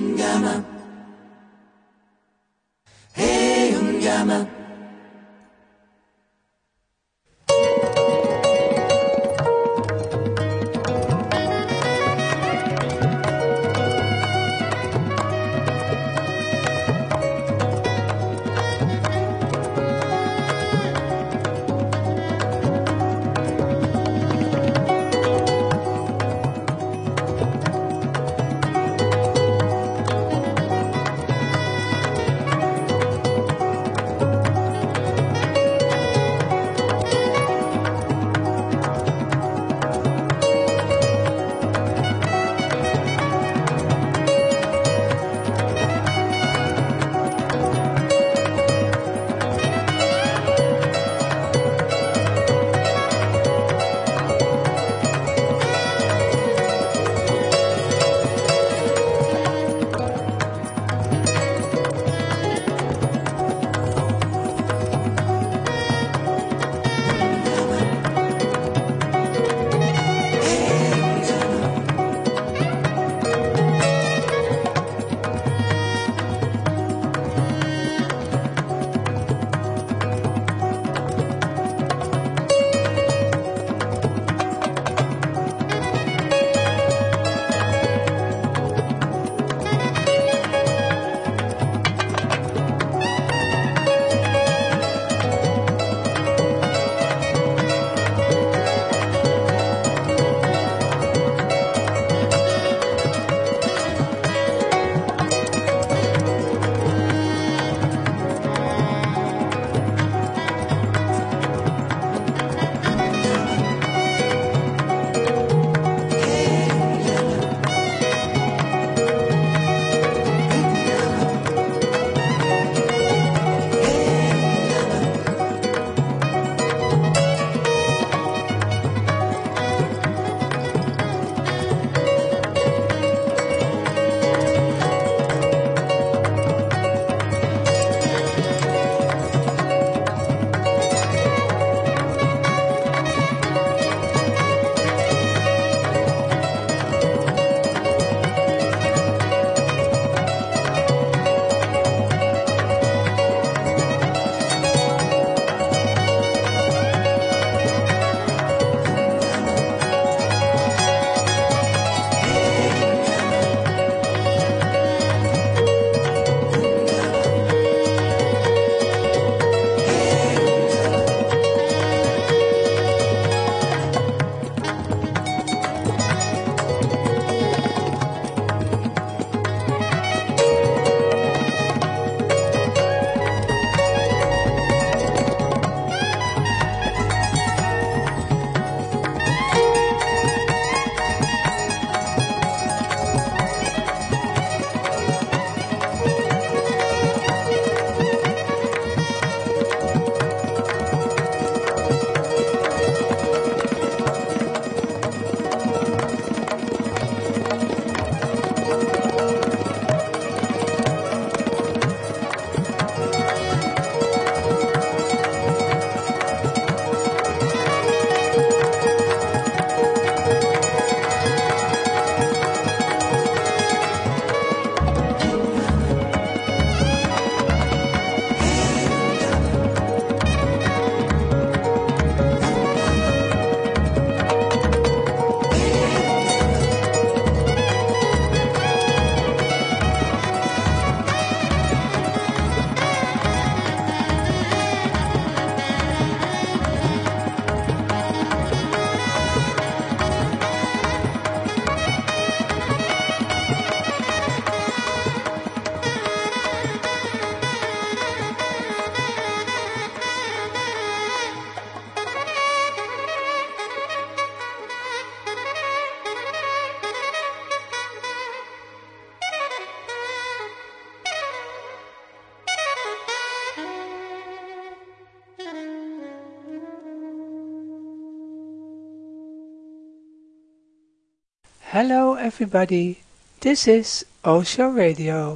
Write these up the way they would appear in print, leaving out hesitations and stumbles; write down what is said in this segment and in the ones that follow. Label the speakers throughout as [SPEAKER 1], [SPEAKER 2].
[SPEAKER 1] Hello everybody, this is Osho Radio.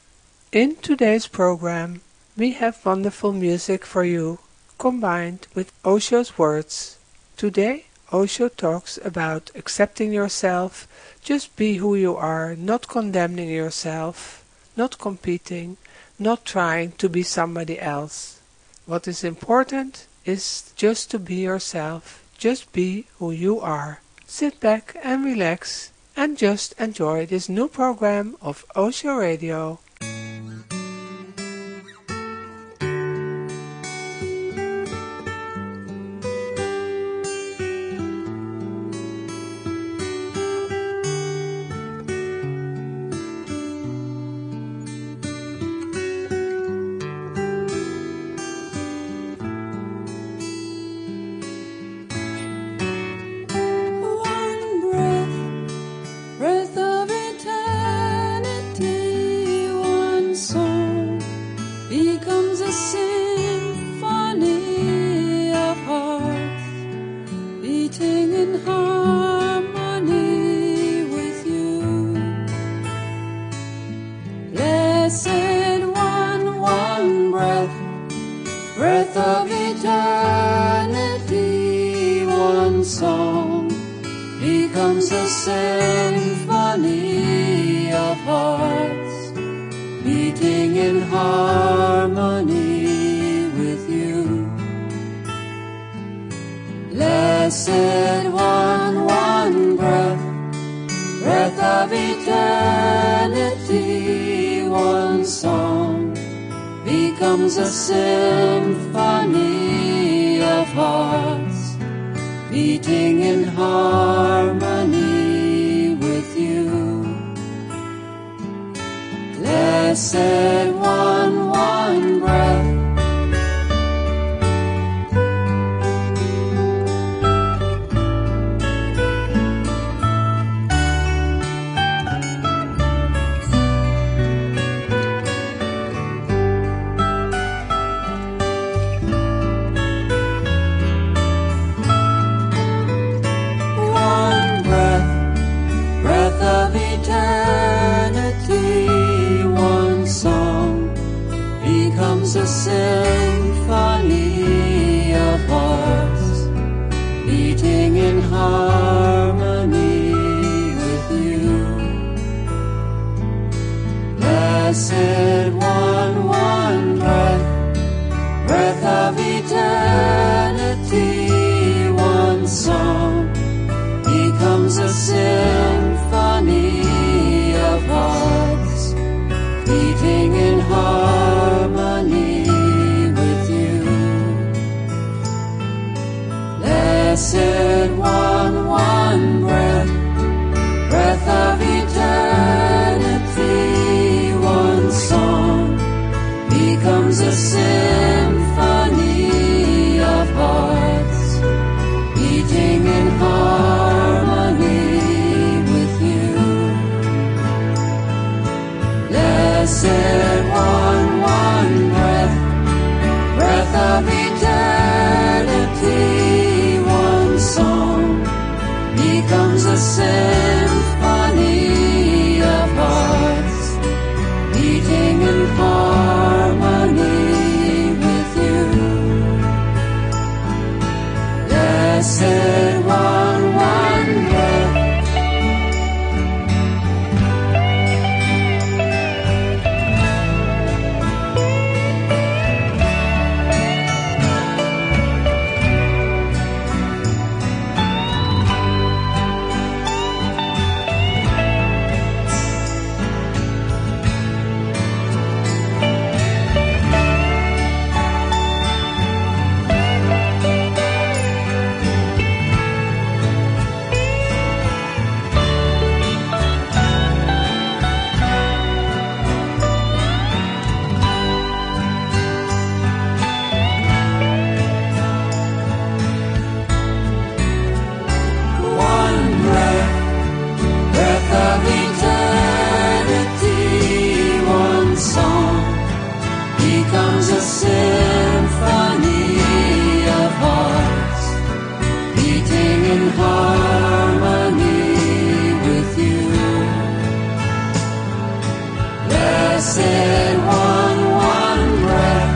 [SPEAKER 1] In today's program, we have wonderful music for you, combined with Osho's words. Today, Osho talks about accepting yourself. Just be who you are, not condemning yourself, not competing, not trying to be somebody else. What is important is just to be yourself. Just be who you are. Sit back and relax and just enjoy this new program of Osho Radio.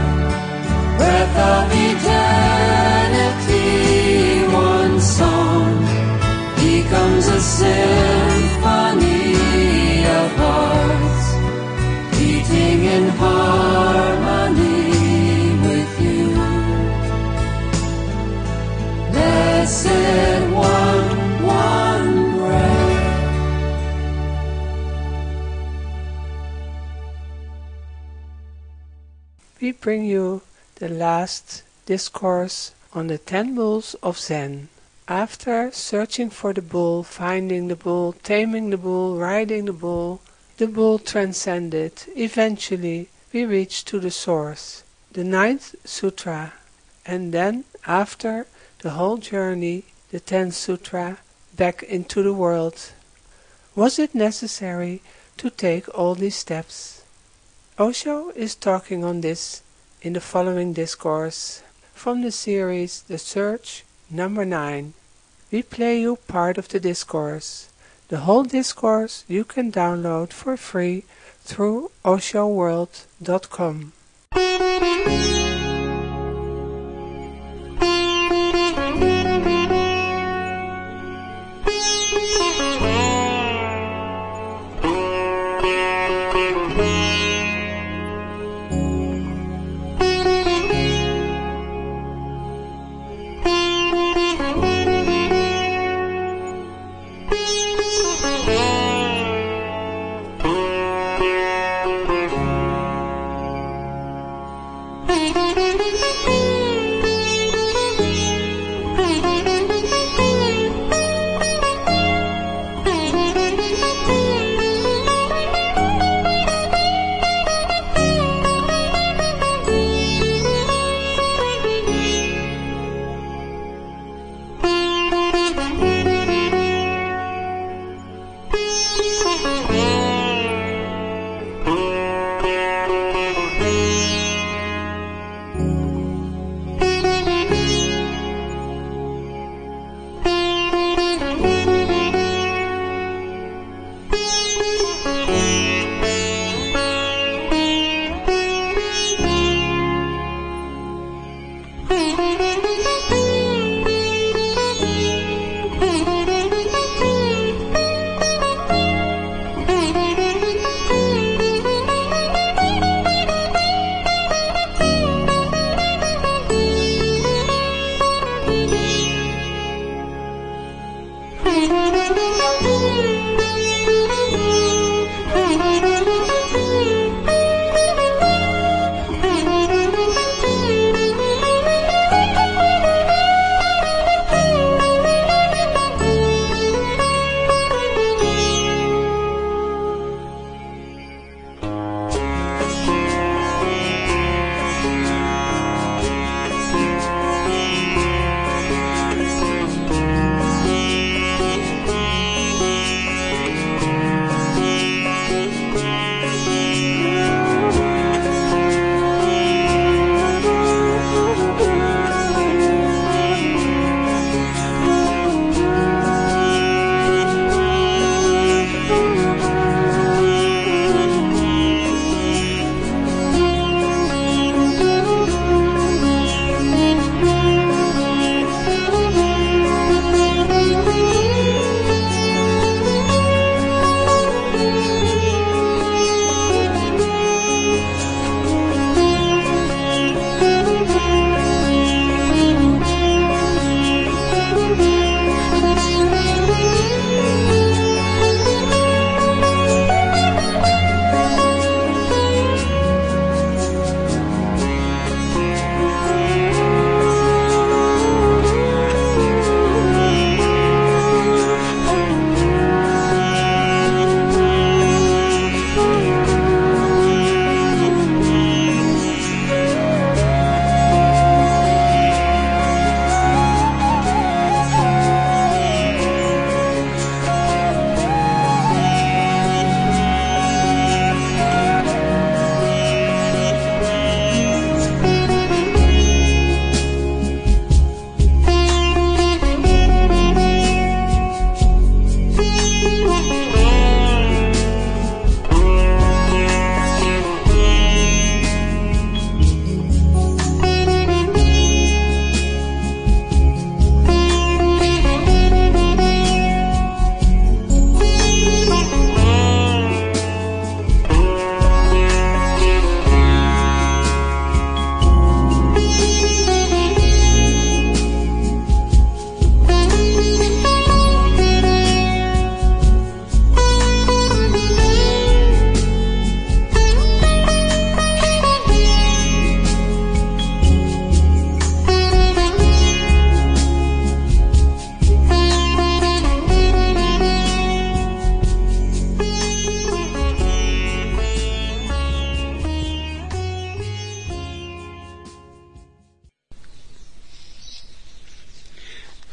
[SPEAKER 2] breath of eternity, one song
[SPEAKER 1] we bring you the last discourse on the 10 Bulls of Zen. After searching for the bull, finding the bull, taming the bull, riding the bull transcended. Eventually, we reach to the source, the 9th Sutra, and then, after the whole journey, the 10th Sutra, back into the world. Was it necessary to take all these steps? Osho is talking on this in the following discourse from the series The Search, number 9. We play you part of the discourse. The whole discourse you can download for free through oshoworld.com.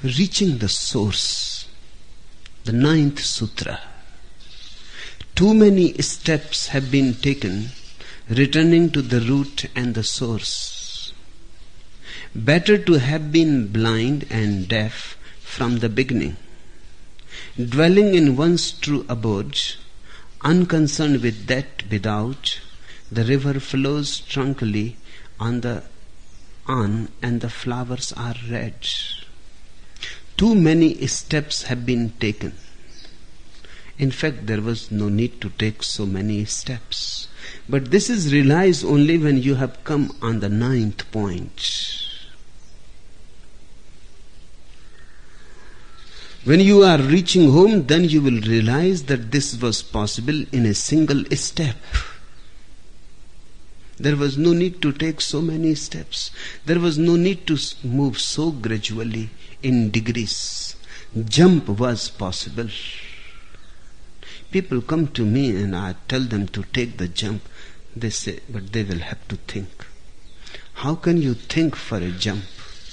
[SPEAKER 2] reaching the source, the 9th sutra. Too many steps have been taken returning to the root and the source. Better to have been blind and deaf from the beginning, dwelling in one's true abode, unconcerned with that without. The river flows tranquilly on and the flowers are red. Too many steps have been taken. In fact, there was no need to take so many steps. But this is realized only when you have come on the 9th point. When you are reaching home, then you will realize that this was possible in a single step. There was no need to take so many steps. There was no need to move so gradually in degrees. Jump was possible. People come to me and I tell them to take the jump. They say, but they will have to think. How can you think for a jump?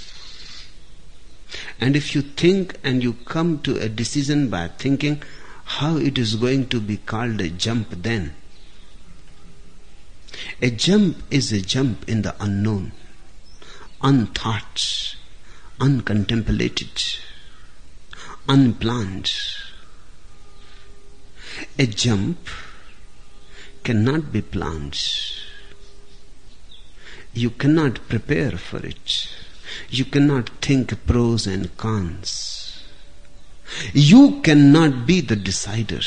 [SPEAKER 2] And if you think and you come to a decision by thinking, how it is going to be called a jump then? A jump is a jump in the unknown, unthought, uncontemplated, unplanned. A jump cannot be planned. You cannot prepare for it. You cannot think pros and cons. You cannot be the decider.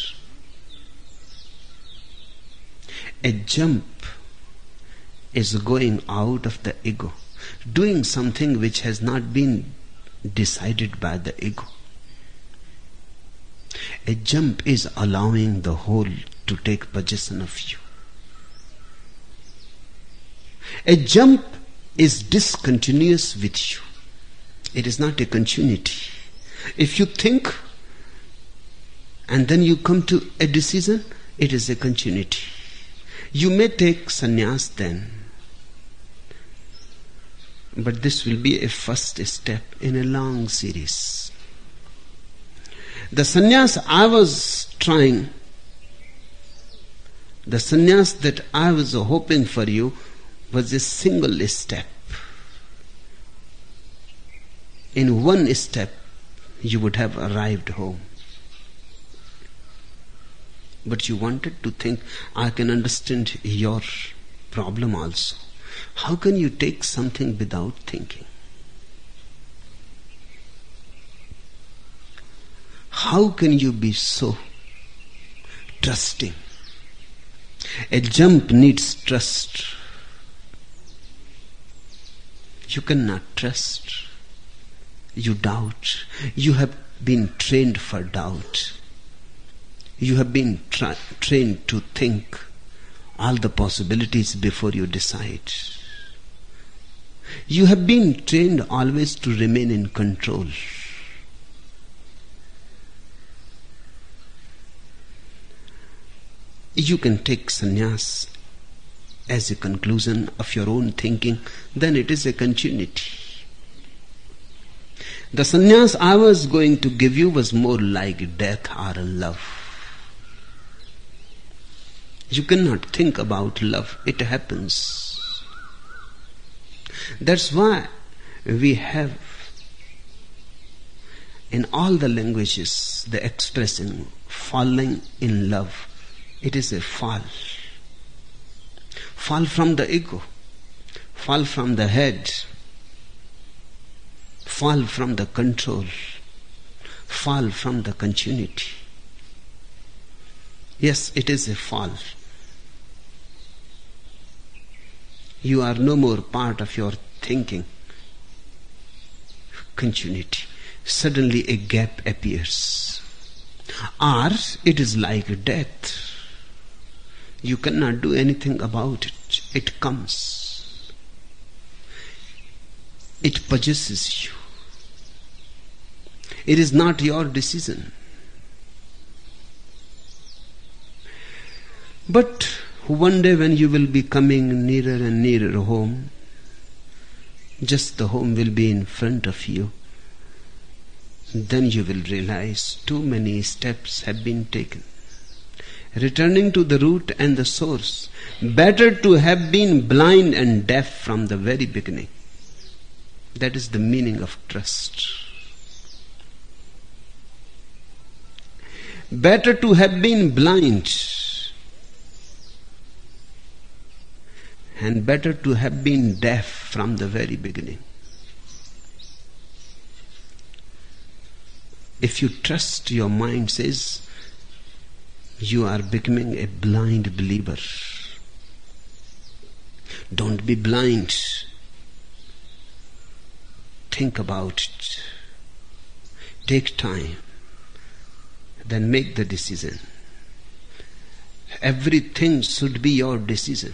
[SPEAKER 2] A jump is going out of the ego, doing something which has not been decided by the ego. A jump is allowing the whole to take possession of you. A jump is discontinuous with you. It is not a continuity. If you think and then you come to a decision, it is a continuity. You may take sannyas then, but this will be a first step in a long series. The sannyas I was trying, the sannyas that I was hoping for you was a single step. In one step, you would have arrived home. But you wanted to think, I can understand your problem also. How can you take something without thinking? How can you be so trusting? A jump needs trust. You cannot trust. You doubt. You have been trained for doubt. You have been trained to think all the possibilities before you decide. You have been trained always to remain in control. You can take sannyas as a conclusion of your own thinking, then it is a continuity. The sannyas I was going to give you was more like death or love. You cannot think about love, it happens. That's why we have in all the languages the expression falling in love. It is a fall. Fall from the ego, fall from the head, fall from the control, fall from the continuity. Yes, it is a fall. You are no more part of your thinking. Continuity. Suddenly a gap appears. Or it is like death. You cannot do anything about it. It comes. It possesses you. It is not your decision. But one day when you will be coming nearer and nearer home, just the home will be in front of you, then you will realize too many steps have been taken. Returning to the root and the source. Better to have been blind and deaf from the very beginning. That is the meaning of trust. Better to have been blind and better to have been deaf from the very beginning. If you trust, your mind says, you are becoming a blind believer. Don't be blind. Think about it. Take time. Then make the decision. Everything should be your decision.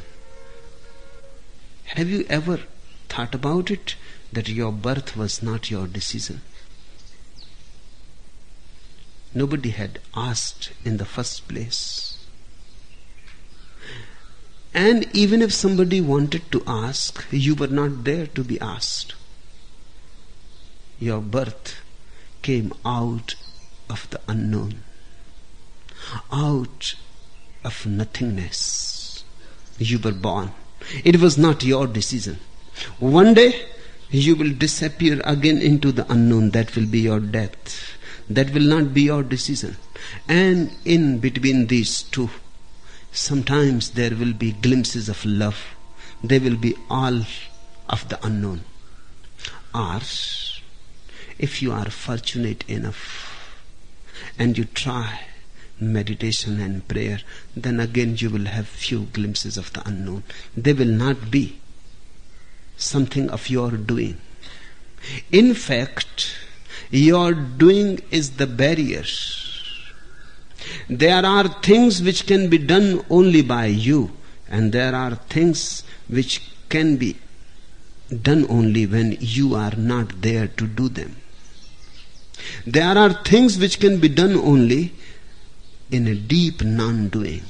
[SPEAKER 2] Have you ever thought about it, that your birth was not your decision? Nobody had asked in the first place. And even if somebody wanted to ask, you were not there to be asked. Your birth came out of the unknown, out of nothingness. You were born. It was not your decision. One day you will disappear again into the unknown. That will be your death. That will not be your decision. And in between these two, sometimes there will be glimpses of love. They will be all of the unknown. Or, if you are fortunate enough and you try meditation and prayer, then again you will have few glimpses of the unknown. They will not be something of your doing. In fact, your doing is the barrier. There are things which can be done only by you, and there are things which can be done only when you are not there to do them. There are things which can be done only in a deep non-doing.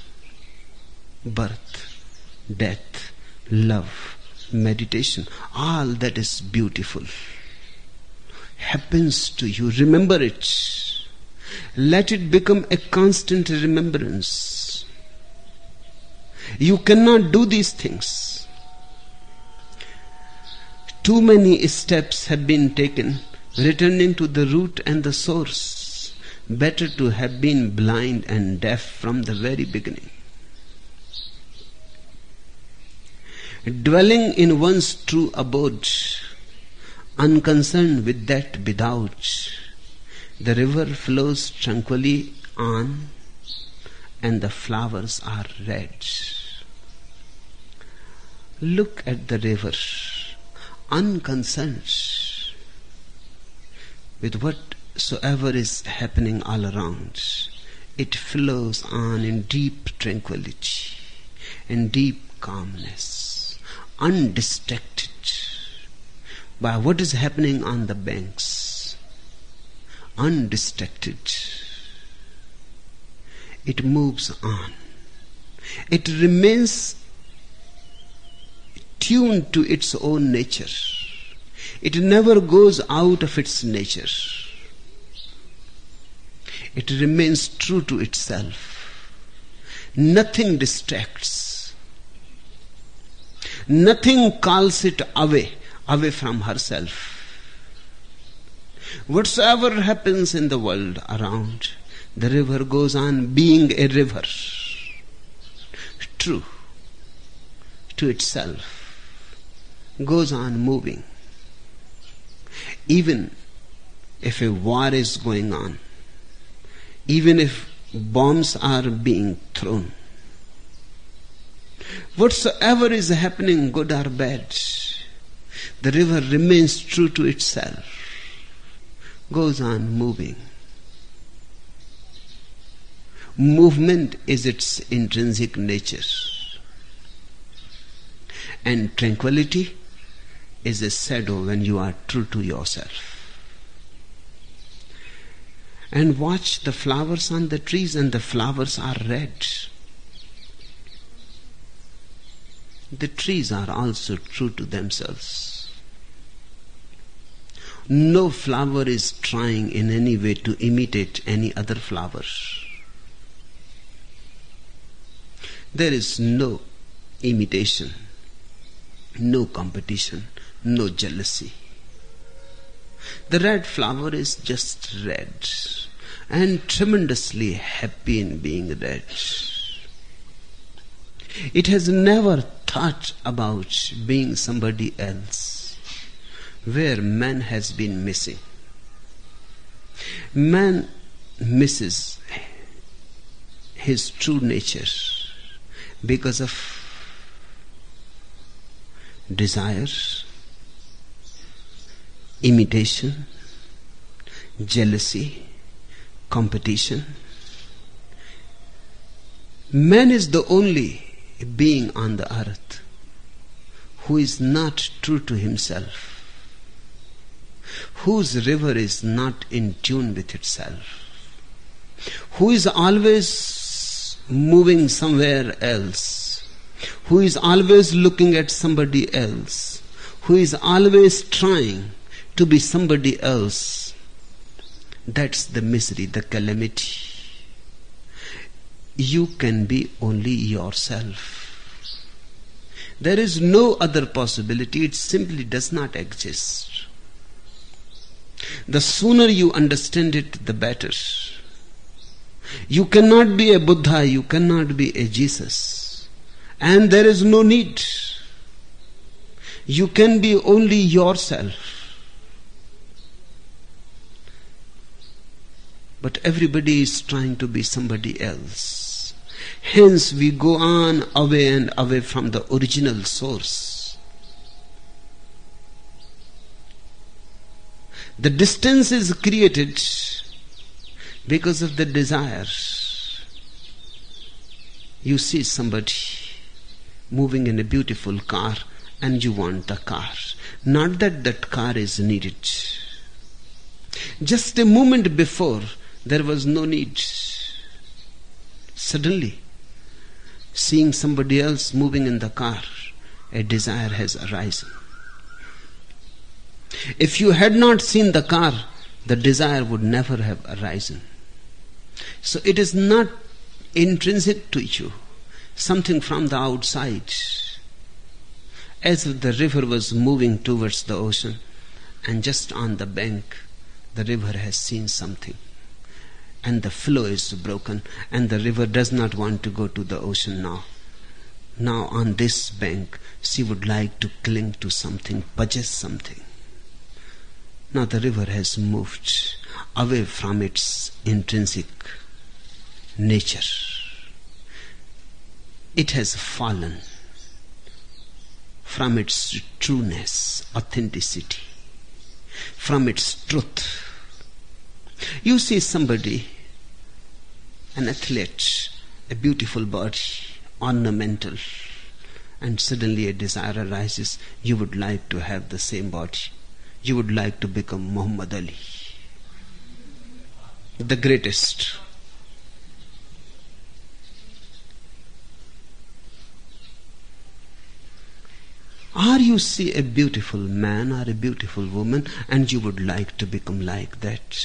[SPEAKER 2] Birth, death, love, meditation, all that is beautiful happens to you. Remember it. Let it become a constant remembrance. You cannot do these things. Too many steps have been taken, returning to the root and the source. Better to have been blind and deaf from the very beginning. Dwelling in one's true abode, unconcerned with that without, the river flows tranquilly on, and the flowers are red. Look at the river, unconcerned with whatsoever is happening all around. It flows on in deep tranquility, in deep calmness, undistracted by what is happening on the banks. Undistracted. It moves on. It remains tuned to its own nature. It never goes out of its nature. It remains true to itself. Nothing distracts. Nothing calls it away from herself. Whatsoever happens in the world around, the river goes on being a river, true to itself, goes on moving. Even if a war is going on, even if bombs are being thrown, whatsoever is happening, good or bad, the river remains true to itself, goes on moving. Movement is its intrinsic nature, and tranquility is a shadow when you are true to yourself. And watch the flowers on the trees, and the flowers are red. The trees are also true to themselves. No flower is trying in any way to imitate any other flower. There is no imitation, no competition, no jealousy. The red flower is just red and tremendously happy in being red. It has never thought about being somebody else, where man has been missing. Man misses his true nature because of desire, imitation, jealousy, competition. Man is the only being on the earth who is not true to himself, whose river is not in tune with itself, who is always moving somewhere else, who is always looking at somebody else, who is always trying to be somebody else. That's the misery, the calamity. You can be only yourself. There is no other possibility. It simply does not exist. The sooner you understand it, the better. You cannot be a Buddha, you cannot be a Jesus. And there is no need. You can be only yourself. But everybody is trying to be somebody else. Hence we go on away and away from the original source. The distance is created because of the desire. You see somebody moving in a beautiful car and you want the car. Not that that car is needed. Just a moment before, there was no need. Suddenly, seeing somebody else moving in the car, a desire has arisen. If you had not seen the car, the desire would never have arisen. So it is not intrinsic to you, something from the outside. As if the river was moving towards the ocean, and just on the bank, the river has seen something. And the flow is broken, and the river does not want to go to the ocean now. Now on this bank, she would like to cling to something, possess something. Now the river has moved away from its intrinsic nature. It has fallen from its trueness, authenticity, from its truth. You see somebody, an athlete, a beautiful body, ornamental, and suddenly a desire arises. You would like to have the same body. You would like to become Muhammad Ali, the greatest. Or you see a beautiful man or a beautiful woman and you would like to become like that.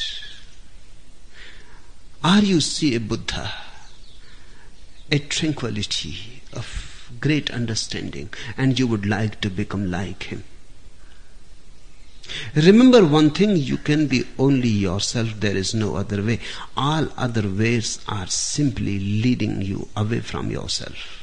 [SPEAKER 2] Or you see a Buddha, a tranquility of great understanding, and you would like to become like him. Remember one thing, you can be only yourself, there is no other way. All other ways are simply leading you away from yourself.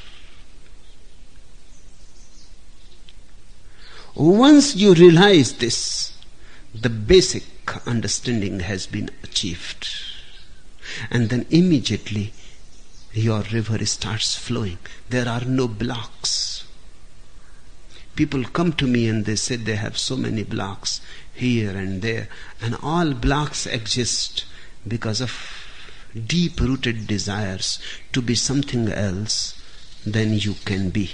[SPEAKER 2] Once you realize this, the basic understanding has been achieved. And then immediately your river starts flowing. There are no blocks. People come to me and they say they have so many blocks here and there, and all blocks exist because of deep-rooted desires to be something else than you can be.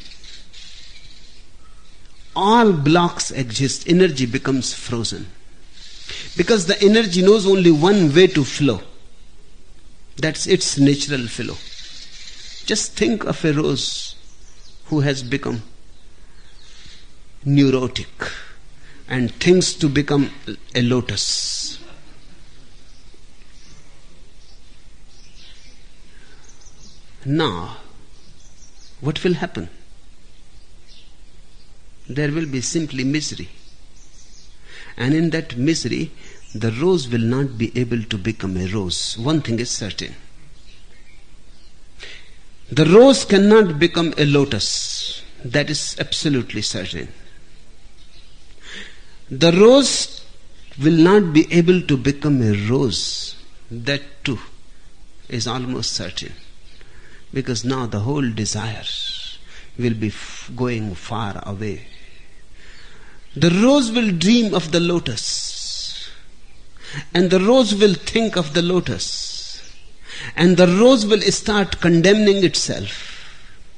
[SPEAKER 2] All blocks exist. Energy becomes frozen because the energy knows only one way to flow. That's its natural flow. Just think of a rose who has become neurotic, and thinks to become a lotus. Now, what will happen? There will be simply misery. And in that misery, the rose will not be able to become a rose. One thing is certain. The rose cannot become a lotus. That is absolutely certain. The rose will not be able to become a rose. That too is almost certain. Because now the whole desire will be going far away. The rose will dream of the lotus, and the rose will think of the lotus, and the rose will start condemning itself.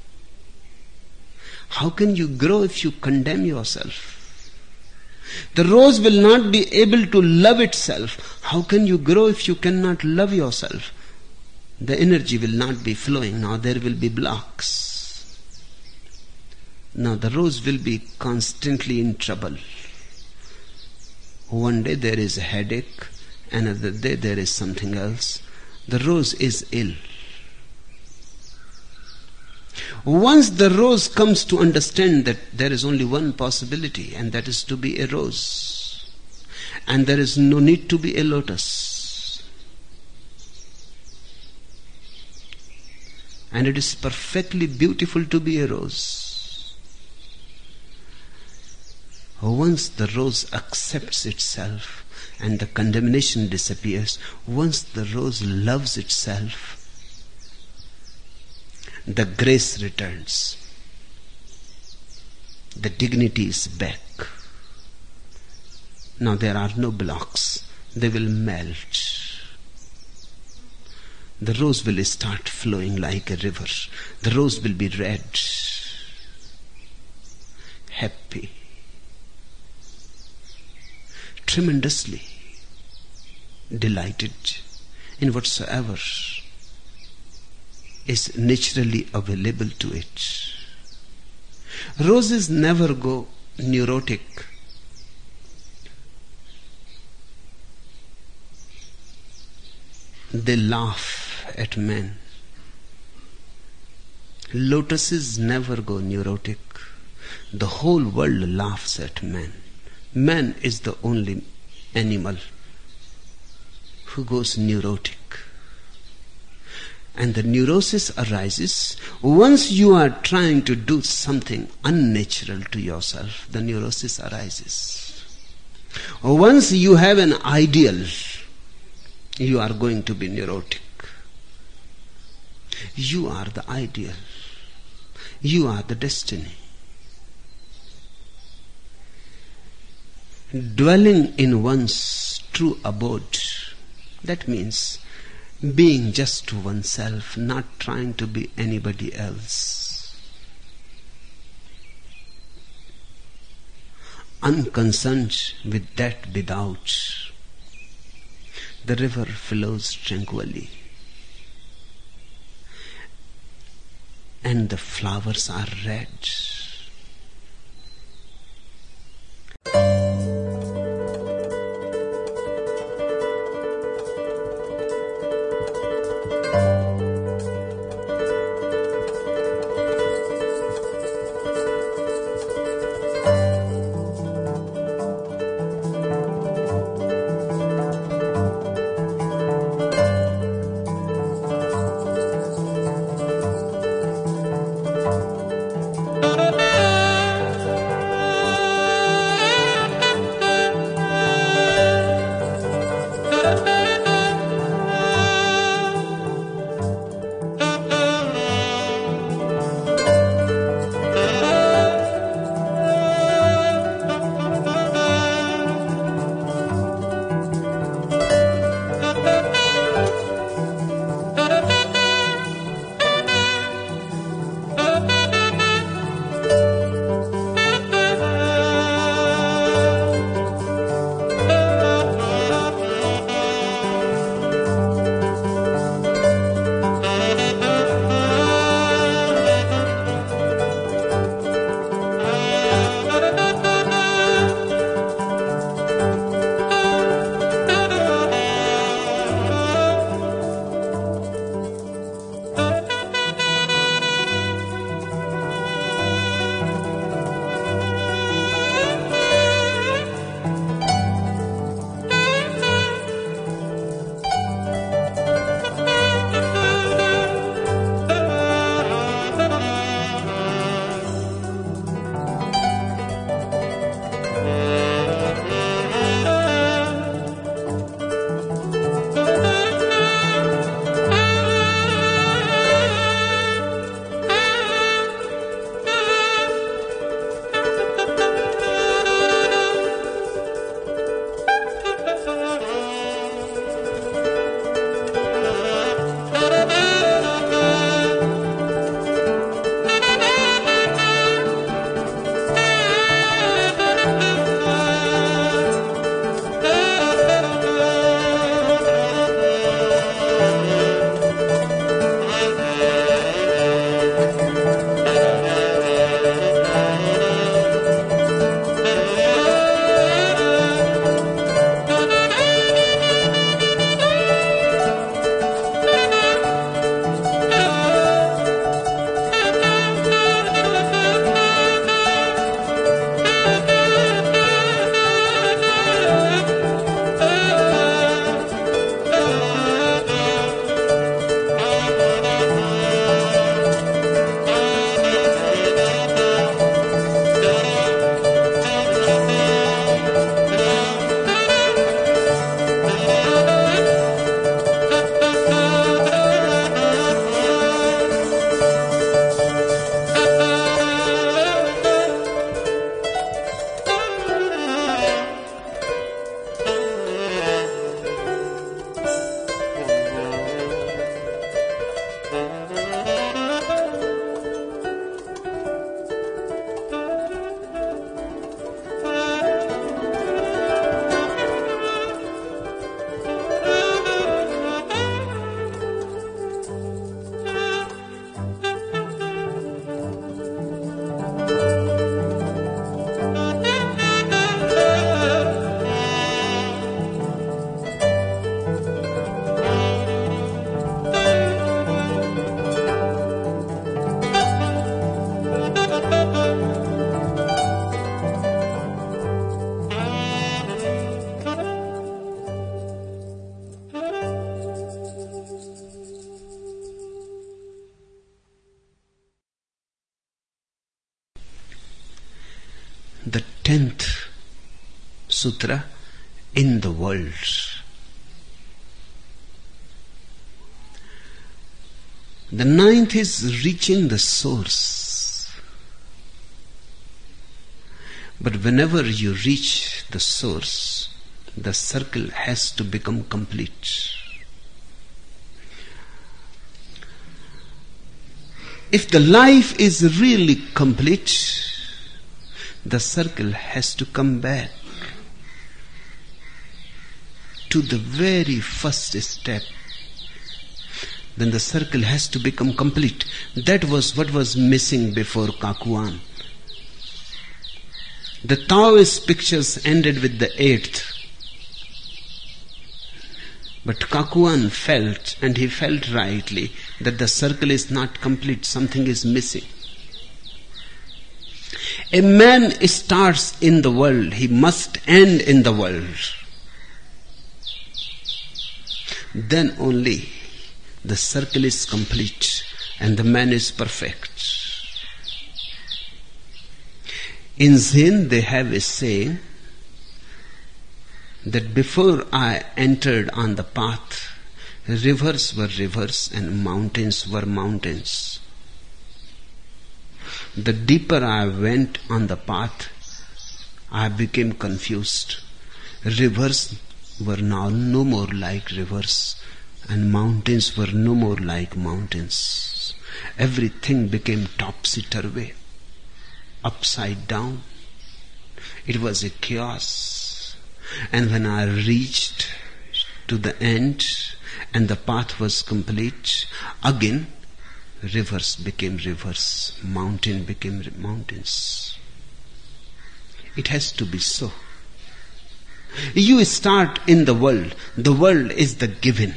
[SPEAKER 2] How can you grow if you condemn yourself? The rose will not be able to love itself. How can you grow if you cannot love yourself? The energy will not be flowing. Now there will be blocks. Now the rose will be constantly in trouble. One day there is a headache, another day there is something else. The rose is ill. Once the rose comes to understand that there is only one possibility, and that is to be a rose, and there is no need to be a lotus, and it is perfectly beautiful to be a rose. Once the rose accepts itself and the condemnation disappears, once the rose loves itself, the grace returns. The dignity is back. Now there are no blocks. They will melt. The rose will start flowing like a river. The rose will be red, happy, tremendously delighted in whatsoever is naturally available to it. Roses never go neurotic. They laugh at men. Lotuses never go neurotic. The whole world laughs at man. Man is the only animal who goes neurotic. And the neurosis arises once you are trying to do something unnatural to yourself. The neurosis arises. Once you have an ideal, you are going to be neurotic. You are the ideal. You are the destiny. Dwelling in one's true abode, that means being just to oneself, not trying to be anybody else. Unconcerned with that without, the river flows tranquilly, and the flowers are red. the 10th sutra, in the world. The 9th is reaching the source. But whenever you reach the source, the circle has to become complete. If the life is really complete, the circle has to come back to the very first step. Then the circle has to become complete. That was what was missing before Kakuan. The Taoist pictures ended with the 8th. But Kakuan felt, and he felt rightly, that the circle is not complete, something is missing. A man starts in the world, he must end in the world. Then only the circle is complete and the man is perfect. In Zen they have a saying that before I entered on the path, rivers were rivers and mountains were mountains. The deeper I went on the path, I became confused. Rivers were now no more like rivers, and mountains were no more like mountains. Everything became topsy-turvy, upside down. It was a chaos. And when I reached to the end and the path was complete, again rivers became rivers, mountain became mountains. It has to be so. You start in the world is the given.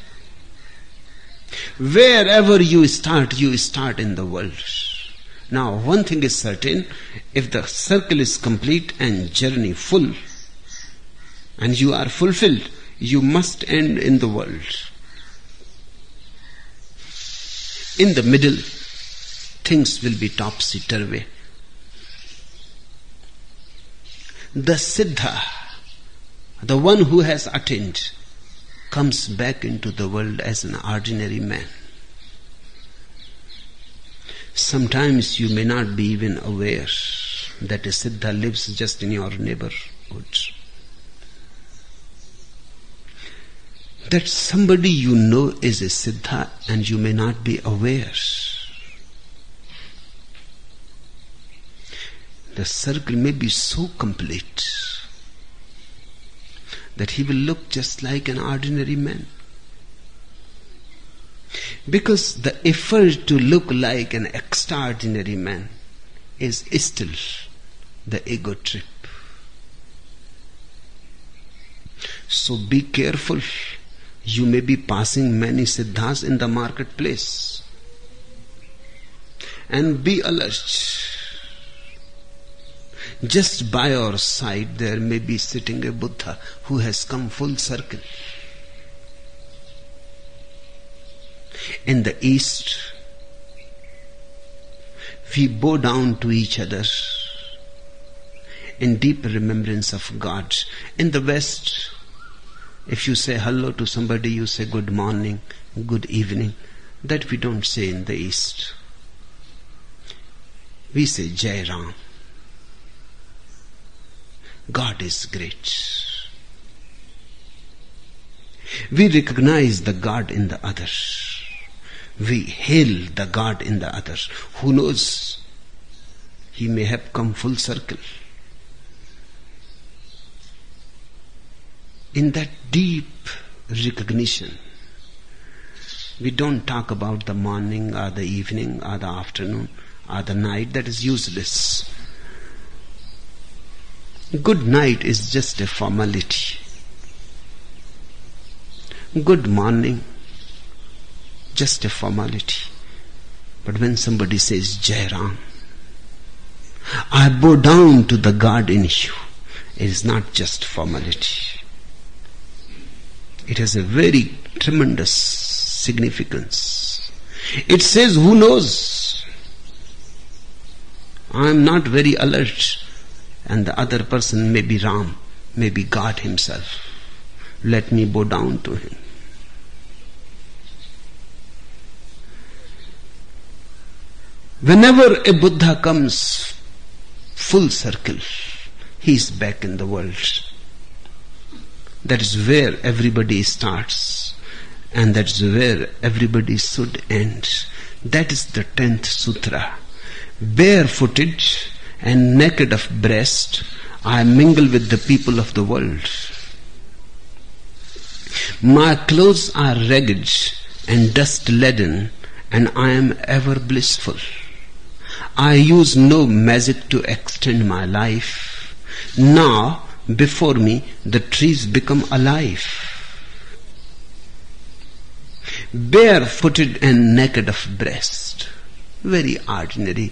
[SPEAKER 2] Wherever you start in the world. Now, one thing is certain, if the circle is complete and journey full, and you are fulfilled, you must end in the world. In the middle, things will be topsy-turvy. The Siddha, the one who has attained, comes back into the world as an ordinary man. Sometimes you may not be even aware that a Siddha lives just in your neighborhood. That somebody you know is a Siddha and you may not be aware. The circle may be so complete that he will look just like an ordinary man. Because the effort to look like an extraordinary man is still the ego trip. So be careful. You may be passing many Siddhas in the marketplace. And be alert. Just by your side there may be sitting a Buddha who has come full circle. In the East, we bow down to each other in deep remembrance of God. In the West, if you say hello to somebody, you say good morning, good evening. That we don't say in the East. We say Jai Ram. God is great. We recognize the God in the other. We hail the God in the other. Who knows? He may have come full circle. In that deep recognition, we don't talk about the morning or the evening or the afternoon or the night. That is useless. Good night is just a formality. Good morning, just a formality. But when somebody says Jai Ram, I bow down to the God in you, it is not just formality. It has a very tremendous significance. It says, who knows? I am not very alert and the other person may be Ram, may be God himself. Let me bow down to him. Whenever a Buddha comes full circle, he is back in the world. That is where everybody starts, and that is where everybody should end. That is the 10th sutra. Barefooted and naked of breast, I mingle with the people of the world. My clothes are ragged and dust laden, and I am ever blissful. I use no magic to extend my life. Now, before me, the trees become alive. Barefooted and naked of breast. Very ordinary.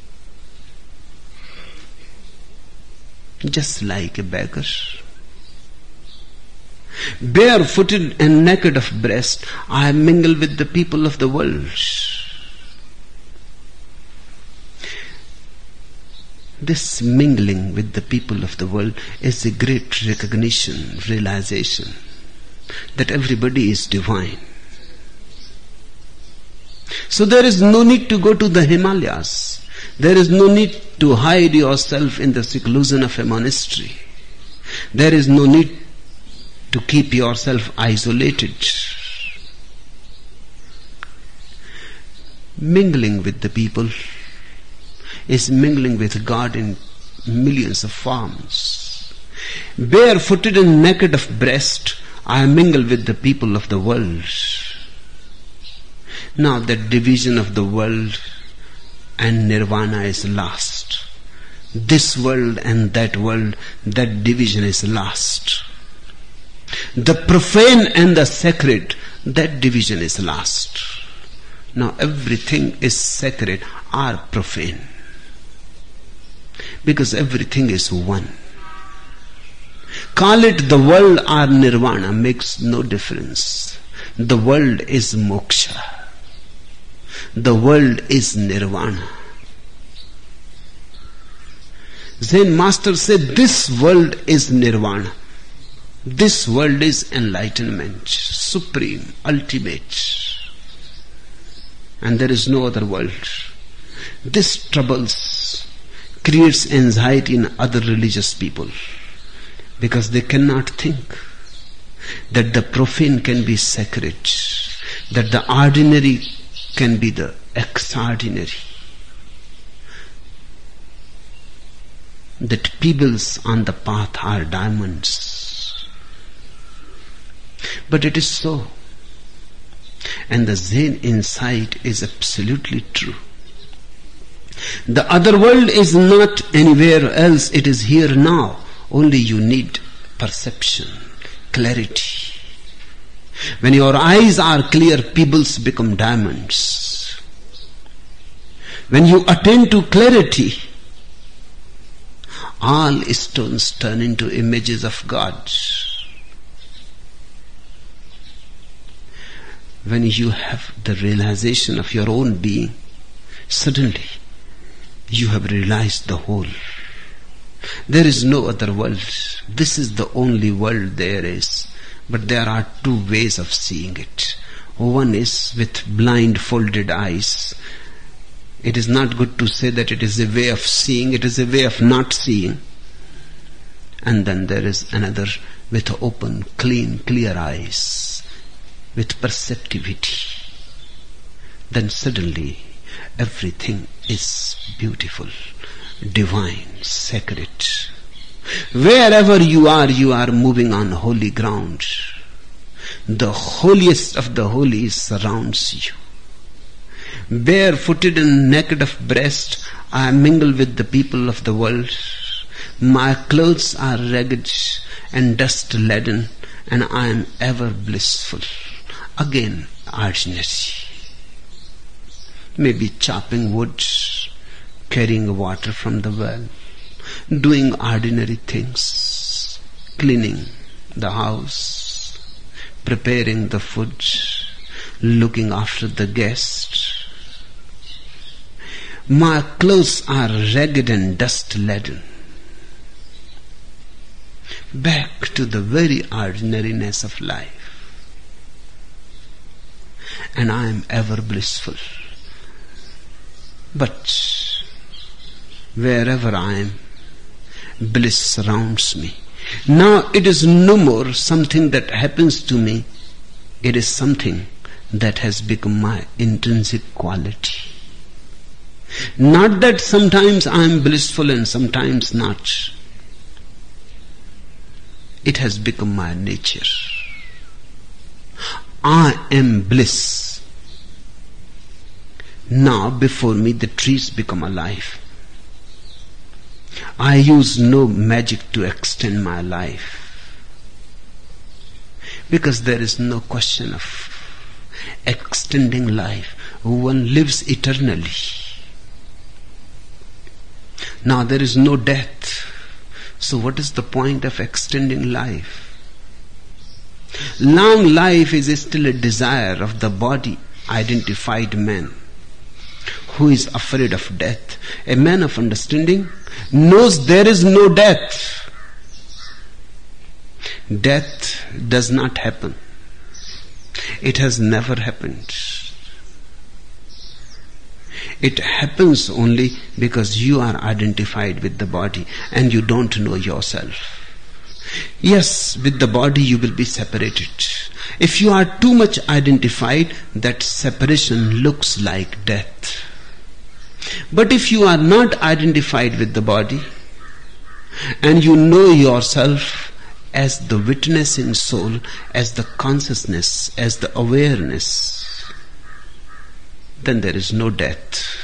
[SPEAKER 2] Just like a beggar. Barefooted and naked of breast, I mingle with the people of the world. This mingling with the people of the world is a great recognition, realization that everybody is divine. So there is no need to go to the Himalayas. There is no need to hide yourself in the seclusion of a monastery. There is no need to keep yourself isolated. Mingling with the people is mingling with God in millions of forms. Barefooted and naked of breast, I mingle with the people of the world. Now that division of the world and nirvana is lost. This world and that division is lost. The profane and the sacred, that division is lost. Now everything is sacred or profane, because everything is one. Call it the world or nirvana, makes no difference. The world is moksha. The world is nirvana. Zen master said, this world is nirvana. This world is enlightenment, supreme, ultimate. And there is no other world. This troubles, creates anxiety in other religious people, because they cannot think that the profane can be sacred, that the ordinary can be the extraordinary, that pebbles on the path are diamonds. But it is so, and the Zen insight is absolutely true. The other world is not anywhere else, it is here now. Only you need perception, clarity. When your eyes are clear, pebbles become diamonds. When you attain to clarity, all stones turn into images of God. When you have the realization of your own being, suddenly you have realized the whole. There is no other world. This is the only world there is. But there are two ways of seeing it. One is with blindfolded eyes. It is not good to say that it is a way of seeing, it is a way of not seeing. And then there is another with open, clean, clear eyes, with perceptivity. Then suddenly everything is beautiful, divine, sacred. Wherever you are moving on holy ground. The holiest of the holy surrounds you. Barefooted and naked of breast, I mingle with the people of the world. My clothes are ragged and dust laden, and I am ever blissful. Again, ordinary. Maybe chopping wood, carrying water from the well, doing ordinary things, cleaning the house, preparing the food, looking after the guest. My clothes are ragged and dust laden. back to the very ordinariness of life. And I am ever blissful. But wherever I am, bliss surrounds me. Now it is no more something that happens to me. It is something that has become my intrinsic quality. Not that sometimes I am blissful and sometimes not. It has become my nature. I am bliss. Now before me the trees become alive. I use no magic to extend my life, because there is no question of extending life. One lives eternally. Now there is no death. So what is the point of extending life? Long life is still a desire of the body identified man who is afraid of death. A man of understanding knows there is no death. Death does not happen. It has never happened. It happens only because you are identified with the body and you don't know yourself. Yes, with the body you will be separated. If you are too much identified, that separation looks like death. But if you are not identified with the body and you know yourself as the witnessing soul, as the consciousness, as the awareness, then there is no death.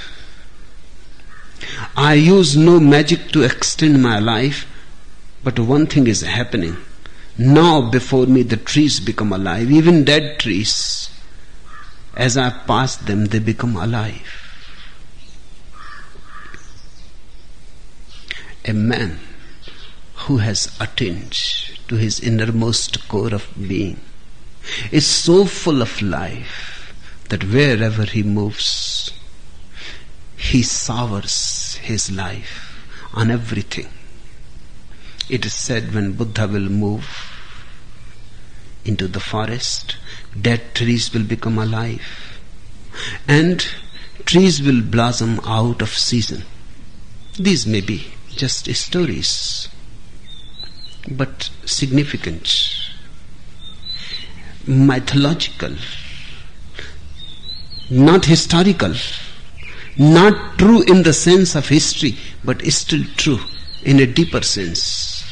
[SPEAKER 2] I use no magic to extend my life, but one thing is happening. Now before me the trees become alive, even dead trees. As I pass them, they become alive. A man who has attained to his innermost core of being is so full of life that wherever he moves, he showers his life on everything. It is said when Buddha will move into the forest, dead trees will become alive and trees will blossom out of season. These may be just stories, but significant, mythological, not historical, not true in the sense of history, but still true in a deeper sense.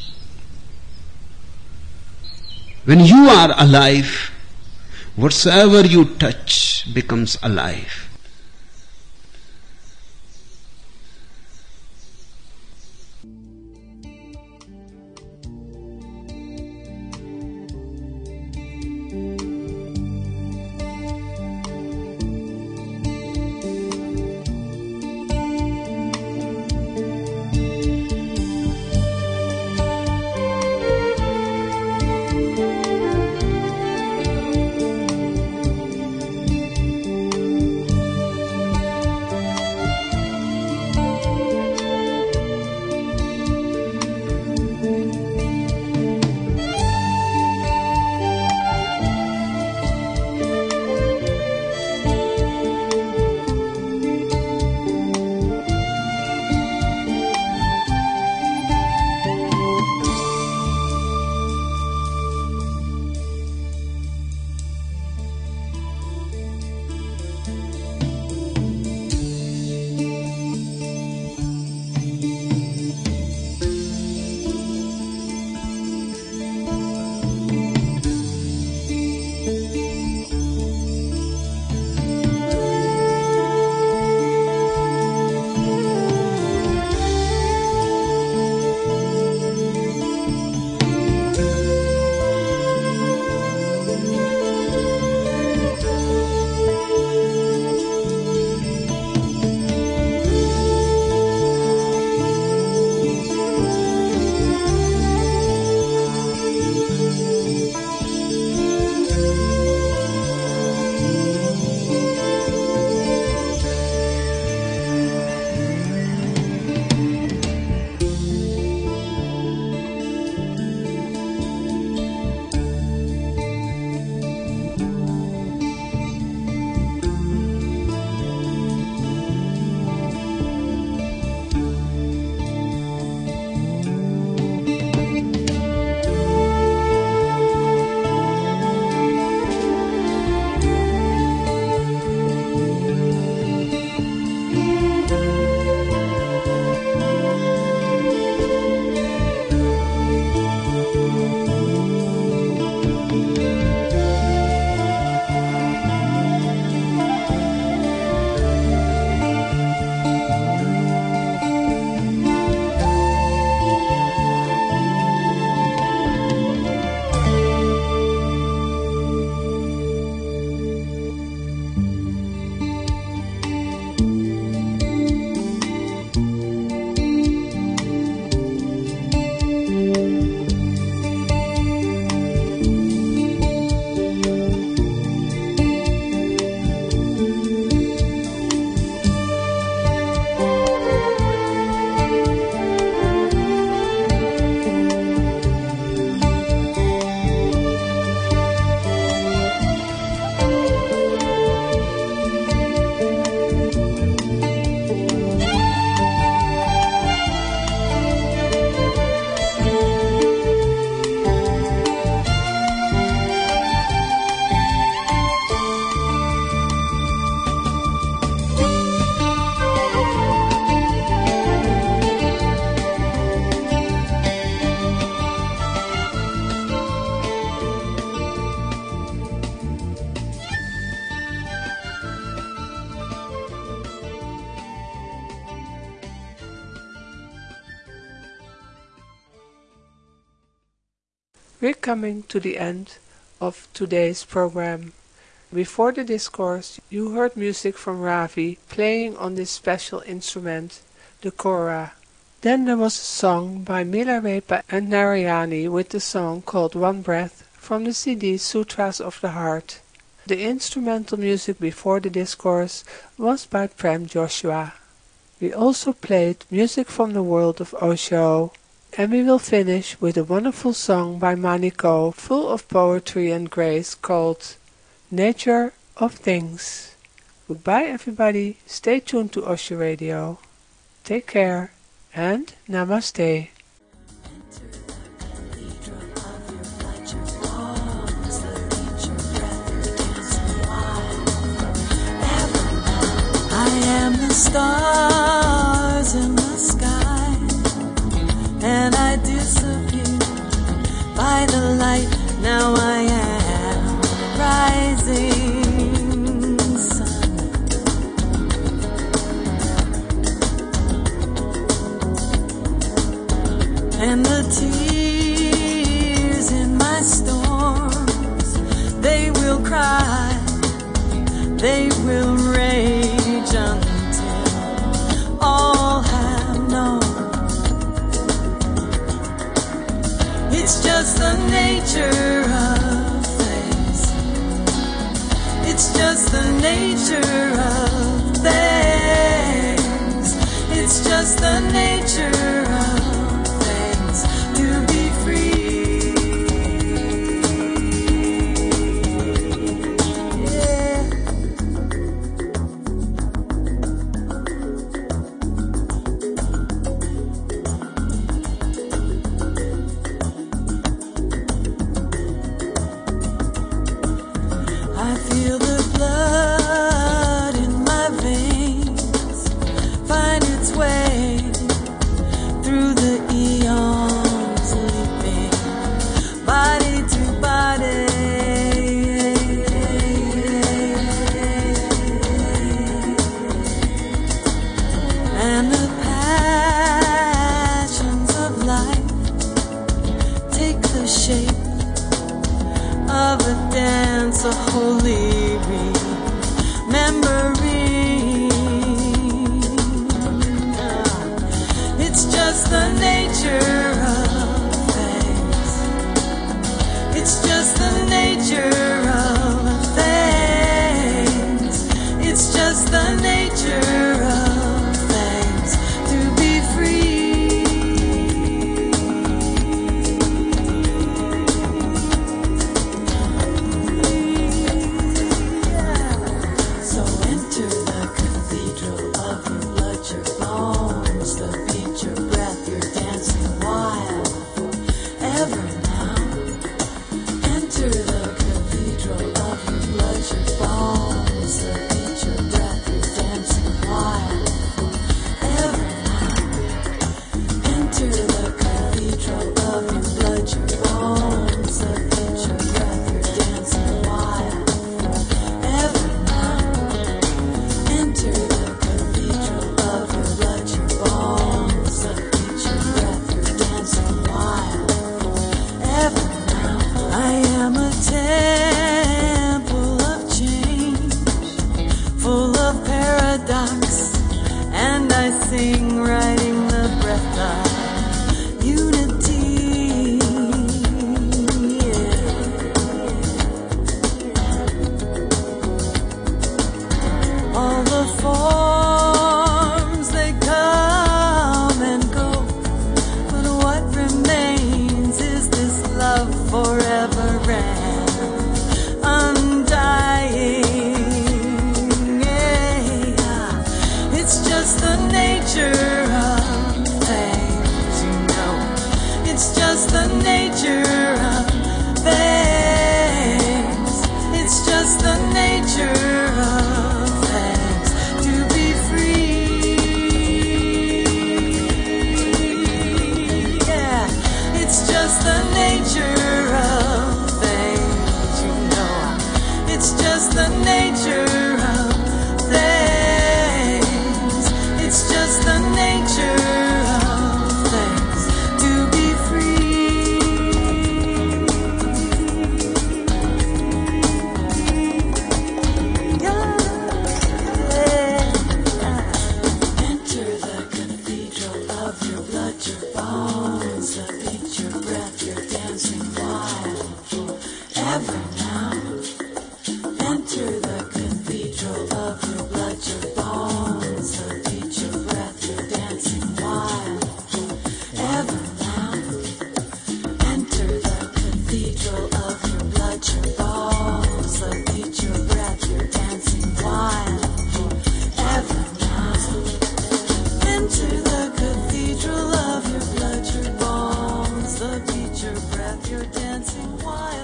[SPEAKER 2] When you are alive, whatsoever you touch becomes alive.
[SPEAKER 1] We're coming to the end of today's program. Before the discourse, you heard music from Ravi playing on this special instrument, the kora. Then there was a song by Milarepa and Narayani with the song called One Breath from the CD Sutras of the Heart. The instrumental music before the discourse was by Prem Joshua. We also played music from the world of Osho, and we will finish with a wonderful song by Maniko, full of poetry and grace, called Nature of Things. Goodbye everybody, stay tuned to Osho Radio. Take care and Namaste.
[SPEAKER 3] Stars in the sky, and I disappear by the light. Now I am rising sun, and the tears in my storms, they will cry, they will rage until all have known. It's just the nature of things. It's just the nature of things. It's just the nature of things to be free. A holy memory. It's just the nature of things. It's just the nature of things. It's just the nature of things to be free. It's just the nature path you're dancing wide.